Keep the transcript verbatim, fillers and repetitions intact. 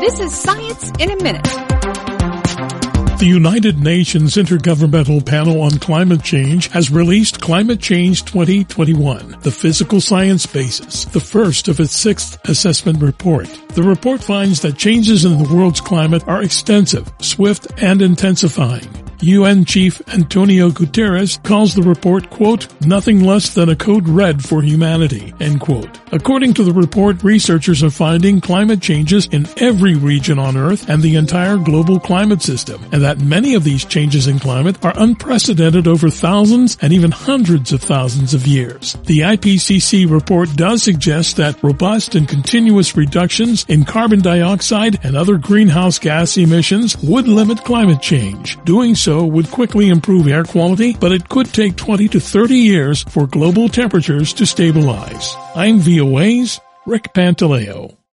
This is Science in a Minute. The United Nations Intergovernmental Panel on Climate Change has released Climate Change twenty twenty-one, the physical science basis, the first of its sixth assessment report. The report finds that changes in the world's climate are extensive, swift, and intensifying. U N Chief Antonio Guterres calls the report, quote, nothing less than a code red for humanity, end quote. According to the report, researchers are finding climate changes in every region on Earth and the entire global climate system, and that many of these changes in climate are unprecedented over thousands and even hundreds of thousands of years. The I P C C report does suggest that robust and continuous reductions in carbon dioxide and other greenhouse gas emissions would limit climate change. Doing so would quickly improve air quality, but it could take twenty to thirty years for global temperatures to stabilize. I'm V O A's Rick Pantaleo.